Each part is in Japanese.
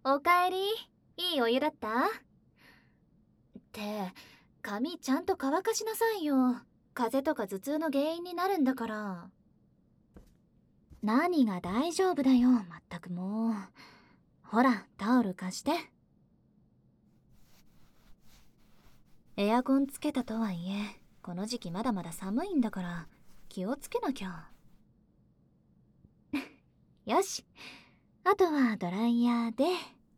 おかえり。いいお湯だった？って、髪ちゃんと乾かしなさいよ。風邪とか頭痛の原因になるんだから。何が大丈夫だよ、まったくもう。ほら、タオル貸して。エアコンつけたとはいえ、この時期まだまだ寒いんだから気をつけなきゃ。よし、あとはドライヤーで。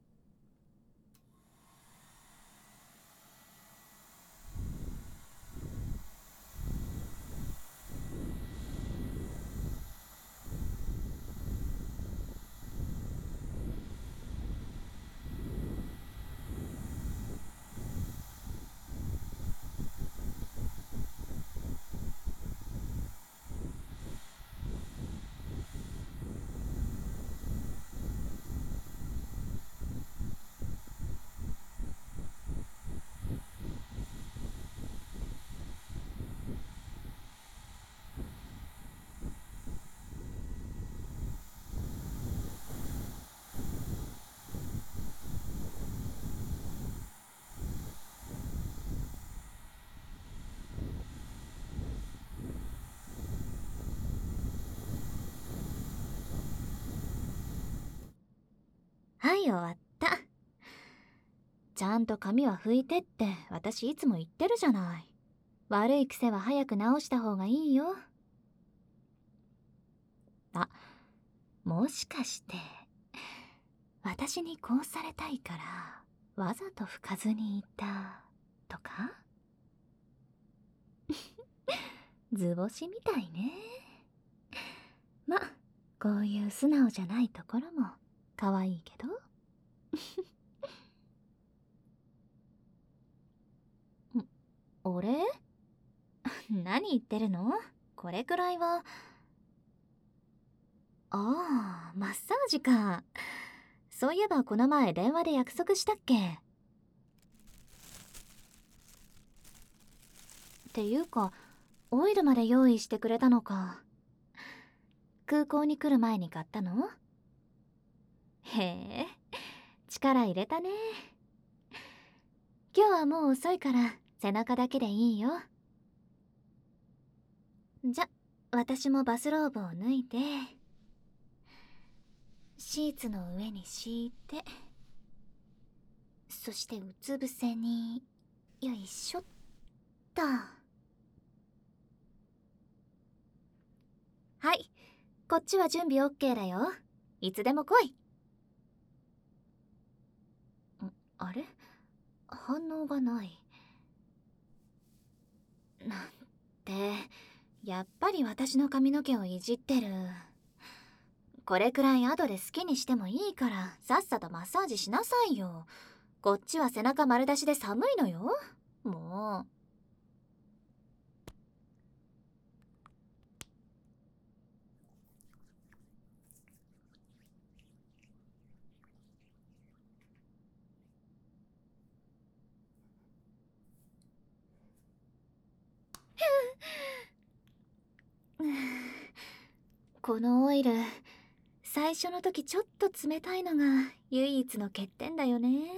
はい、終わった。ちゃんと髪は拭いてって私いつも言ってるじゃない。悪い癖は早く直した方がいいよ。あ、もしかして私にこうされたいからわざと拭かずにいたとか？図星みたいね。ま、こういう素直じゃないところも可愛いけど。俺？何言ってるの？これくらいは。ああ、マッサージか。そういえばこの前電話で約束したっけ？っていうか、オイルまで用意してくれたのか。空港に来る前に買ったの？へえ、力入れたね。今日はもう遅いから背中だけでいいよ。じゃ、私もバスローブを脱いで、シーツの上に敷いて、そしてうつ伏せに、よいしょっと。はい、こっちは準備 OK だよ。いつでも来い。あれ？反応がない。なんて、やっぱり私の髪の毛をいじってる。これくらい後で好きにしてもいいからさっさとマッサージしなさいよ。こっちは背中丸出しで寒いのよ。もう。このオイル、最初の時ちょっと冷たいのが唯一の欠点だよね。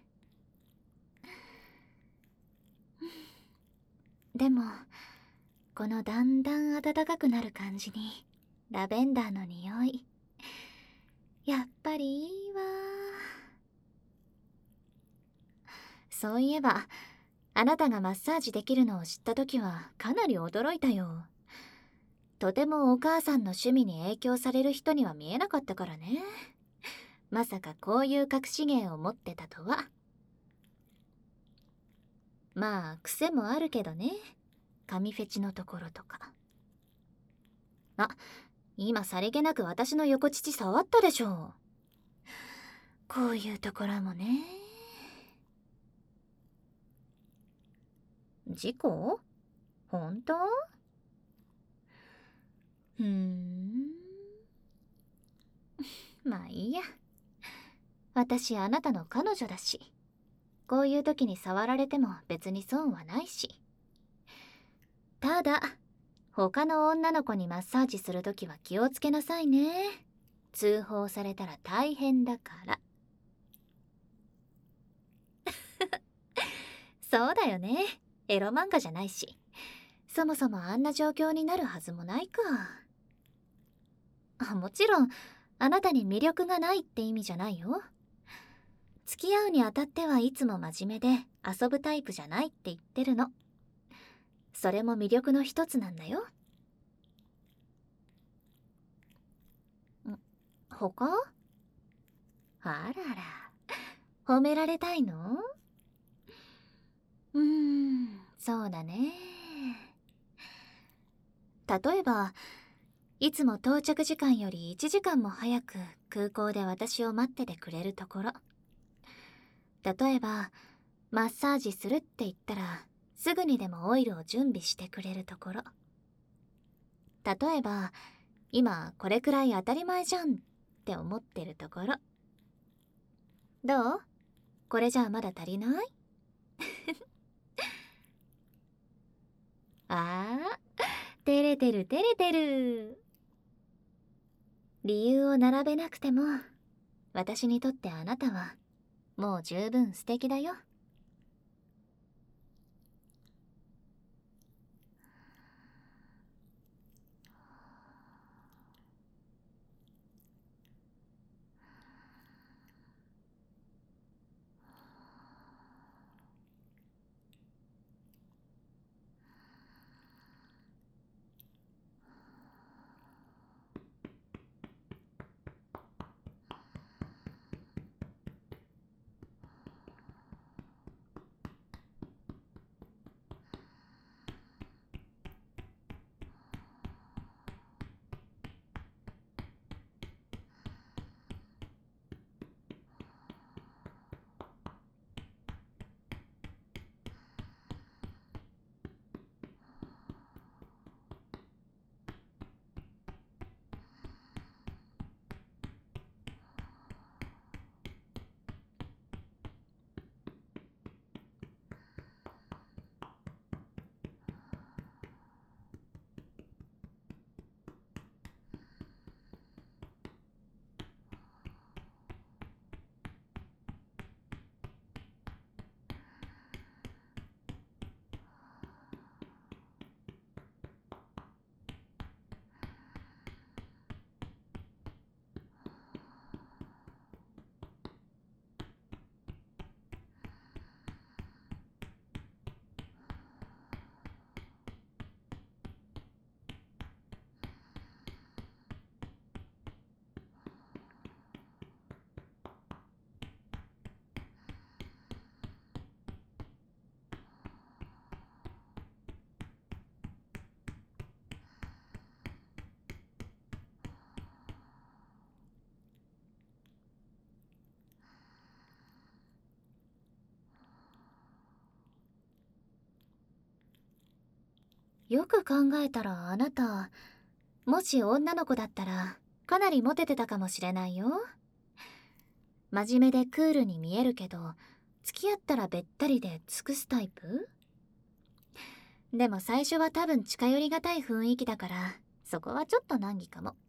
でもこのだんだん暖かくなる感じにラベンダーの匂い、やっぱりいいわ。そういえばあなたがマッサージできるのを知った時はかなり驚いたよ。とてもお母さんの趣味に影響される人には見えなかったからね。まさかこういう隠し芸を持ってたとは。まあ癖もあるけどね、髪フェチのところとか。あ、今さりげなく私の横乳触ったでしょ。こういうところもね。事故？本当？まあいいや。私あなたの彼女だし、こういう時に触られても別に損はないし。ただ他の女の子にマッサージするときは気をつけなさいね。通報されたら大変だから。 そうだよね。エロ漫画じゃないし。そもそもあんな状況になるはずもないか。もちろん、あなたに魅力がないって意味じゃないよ。付き合うにあたってはいつも真面目で遊ぶタイプじゃないって言ってるの。それも魅力の一つなんだよ。他？あらら、褒められたいの？そうだね。例えば、いつも到着時間より1時間も早く空港で私を待っててくれるところ。例えば、マッサージするって言ったら、すぐにでもオイルを準備してくれるところ。例えば、今これくらい当たり前じゃんって思ってるところ。どう？これじゃあまだ足りない？ああ、照れてる照れてる。理由を並べなくても、私にとってあなたはもう十分素敵だよ。よく考えたらあなた、もし女の子だったらかなりモテてたかもしれないよ。真面目でクールに見えるけど、付き合ったらべったりで尽くすタイプ？でも最初は多分近寄りがたい雰囲気だから、そこはちょっと難儀かも。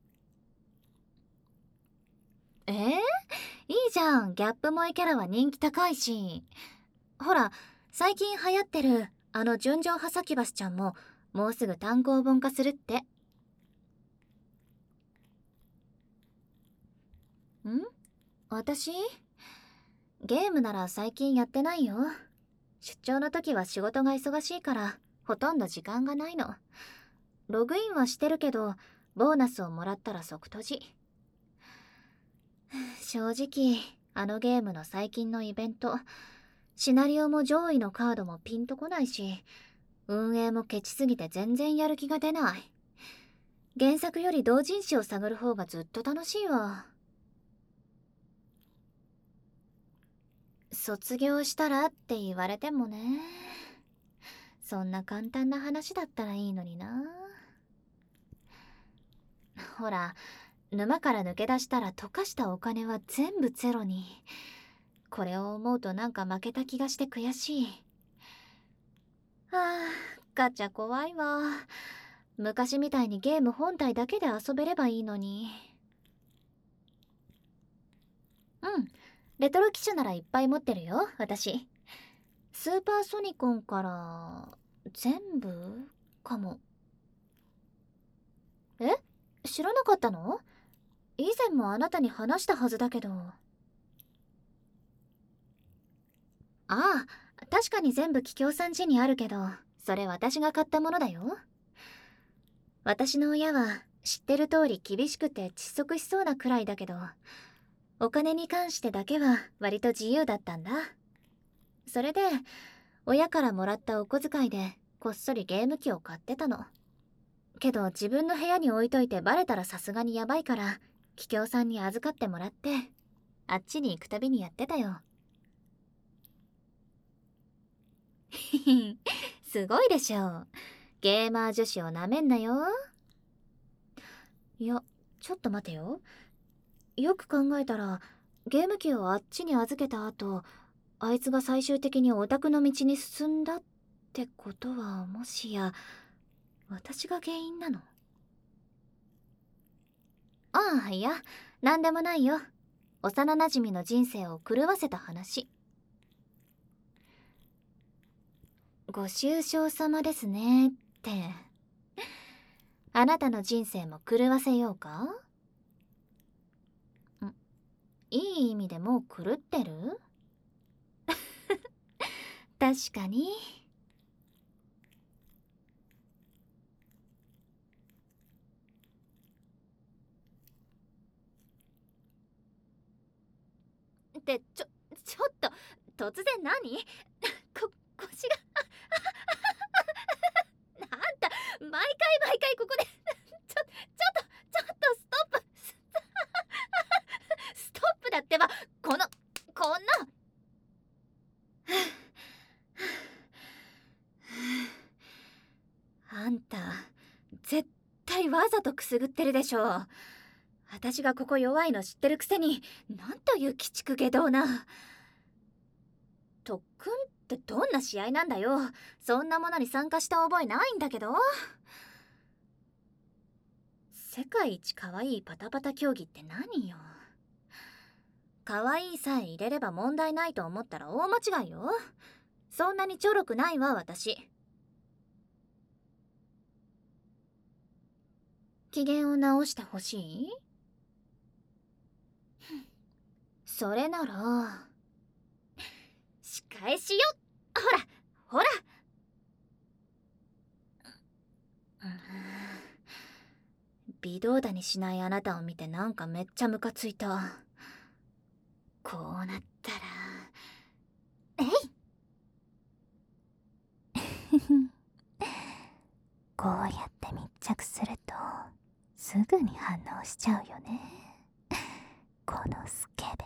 いいじゃん。ギャップ萌えキャラは人気高いし。ほら、最近流行ってるあの純情派サキバスちゃんももうすぐ単行本化するって。私？ゲームなら最近やってないよ。出張の時は仕事が忙しいからほとんど時間がないの。ログインはしてるけど、ボーナスをもらったら即閉じ。正直、あのゲームの最近のイベント、シナリオも上位のカードもピンとこないし、運営もケチすぎて全然やる気が出ない。原作より同人誌を探る方がずっと楽しいわ。卒業したらって言われてもね。そんな簡単な話だったらいいのにな。ほら、沼から抜け出したら溶かしたお金は全部ゼロに。これを思うとなんか負けた気がして悔しい。ガチャ怖いわ。昔みたいにゲーム本体だけで遊べればいいのに。レトロ機種ならいっぱい持ってるよ、私。 スーパーソニコンから全部かも。え、知らなかったの？以前もあなたに話したはずだけど。ああ、確かに全部桔梗さん家にあるけど、それ私が買ったものだよ。私の親は知ってる通り厳しくて窒息しそうなくらいだけど、お金に関してだけは割と自由だったんだ。それで親からもらったお小遣いでこっそりゲーム機を買ってたの。けど自分の部屋に置いといてバレたらさすがにやばいから、桔梗さんに預かってもらってあっちに行くたびにやってたよ。すごいでしょ。ゲーマー女子をなめんなよ。いや、ちょっと待てよ。よく考えたらゲーム機をあっちに預けた後、あいつが最終的にオタクの道に進んだってことは、もしや私が原因なの？ああ、いや、なんでもないよ。幼なじみの人生を狂わせた話。ご愁傷様ですねって。あなたの人生も狂わせようか？いい意味でもう狂ってる？確かに。ってちょっと突然何？腰があんた毎回ここでストップストップだってば。こんなあんた絶対わざとくすぐってるでしょ。私がここ弱いの知ってるくせに、なんという鬼畜下道な。特訓ってどんな試合なんだよ。そんなものに参加した覚えないんだけど。世界一可愛いパタパタ競技って何よ。可愛いさえ入れれば問題ないと思ったら大間違いよ。そんなにちょろくないわ私。機嫌を直してほしい？それなら仕返しよ。ほら、微動だにしないあなたを見てなんかめっちゃムカついた。こうなったらえいこうやって密着するとすぐに反応しちゃうよね、このスケベ。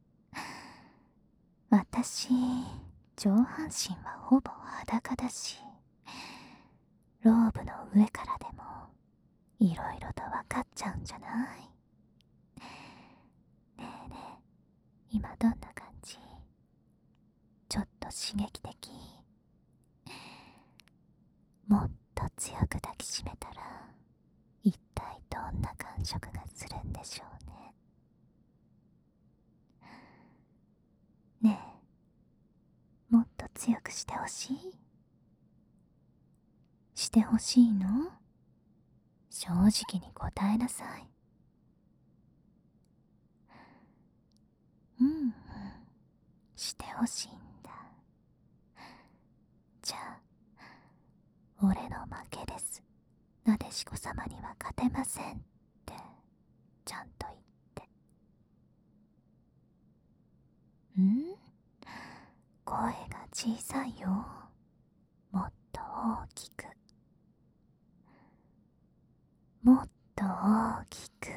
私、上半身はほぼ裸だし、ローブの上からでもいろいろと分かっちゃうんじゃない？ねえねえ、今どんな感じ？ちょっと刺激的？もっと強く抱きしめたら一体どんな感触がするんでしょうね。ねえ、もっと強くしてほしい？してほしいの？正直に答えなさい。うんうん、してほしいんだ。じゃあ俺の負けです、なでしこ様には勝てませんってちゃんと言って。声が小さいよ。もっと大きく、もっと大きく。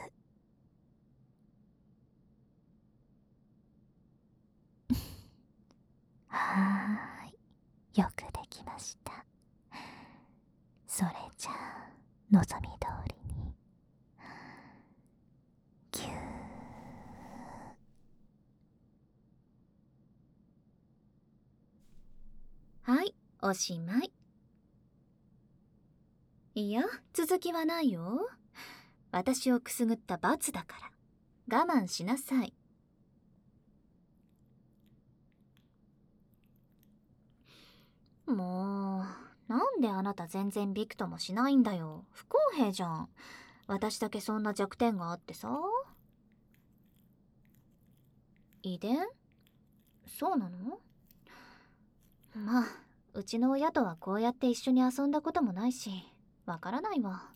はーい、よくできました。それじゃあ望み通りにぎゅー。はい、おしまい。いや、続きはないよ。私をくすぐった罰だから我慢しなさい。 もう、なんであなた全然ビクともしないんだよ。不公平じゃん。私だけそんな弱点があってさ。遺伝？そうなの？まあ、うちの親とはこうやって一緒に遊んだこともないし、わからないわ。